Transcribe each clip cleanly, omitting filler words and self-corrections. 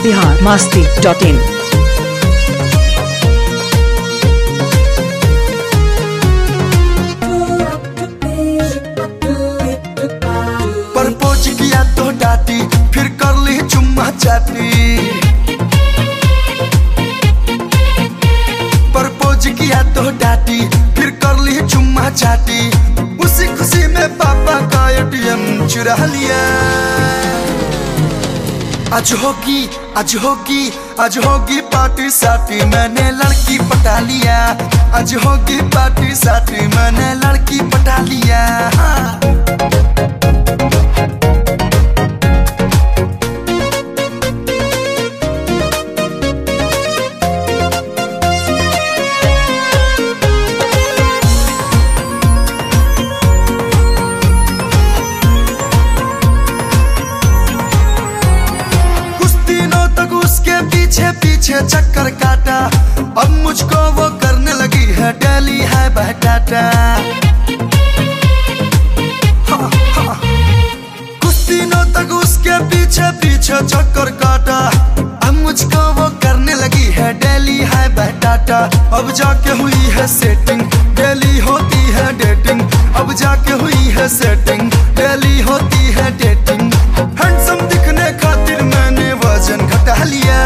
biharmasti.in। Propose किया तो डांटी, फिर कर ली चुम्मा चाटी। प्रपोज किया तो डांटी, फिर कर ली चुम्मा चाटी। उसी खुशी में पापा का एटीएम चुरा लिया। आज होगी आज होगी आज होगी पार्टी साटी, मैंने लड़की पटा लिया। आज होगी पार्टी साटी, मैंने लड़की पटा लिया। पीछे पीछे चक्कर काटा, अब मुझको वो करने लगी है डेली है बहटाटा। कुछ दिनों तक उसके पीछे पीछे चक्कर काटा, अब मुझको वो करने लगी है डेली है बहटाटा। अब जाके हुई है सेटिंग, डेली होती है डेटिंग। अब जाके हुई है सेटिंग, डेली होती है डेटिंग। हैंडसम दिखने खातिर मैंने वजन घटा लिया।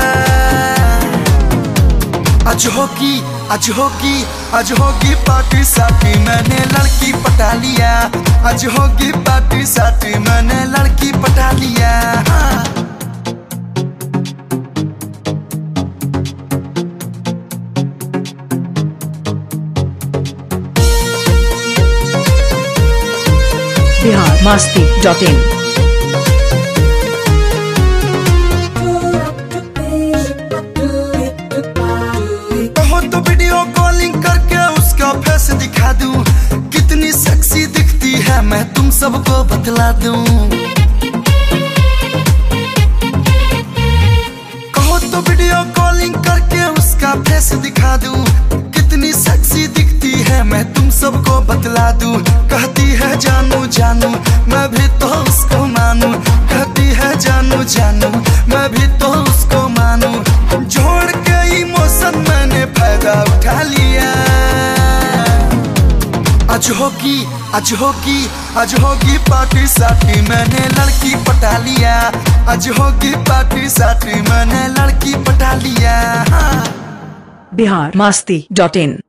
आज होगी आज होगी आज होगी पार्टी साटी, मैंने लड़की पटा लिया। आज होगी पार्टी साटी, मैंने लड़की पटा लिया। biharmasti.in। तो वीडियो कॉलिंग करके उसका फेस दिखा दूं, कितनी सेक्सी दिखती है मैं तुम सबको बतला दूं। कहो तो वीडियो कॉलिंग करके उसका फेस दिखा दूं, कितनी सेक्सी दिखती है मैं तुम सबको बतला दूं। कहती है जानू जानू, मैं भी तो उसको मानूं। कहती है जानू जानू, मैं भी तो उसको मानूं। जोड़ के इमोशन मैंने फायदा उठा लिया। आज होगी आज होगी आज होगी पार्टी साटी, मैंने लड़की पटा लिया। आज होगी पार्टी साटी, मैंने लड़की पटा लिया। biharmasti.in।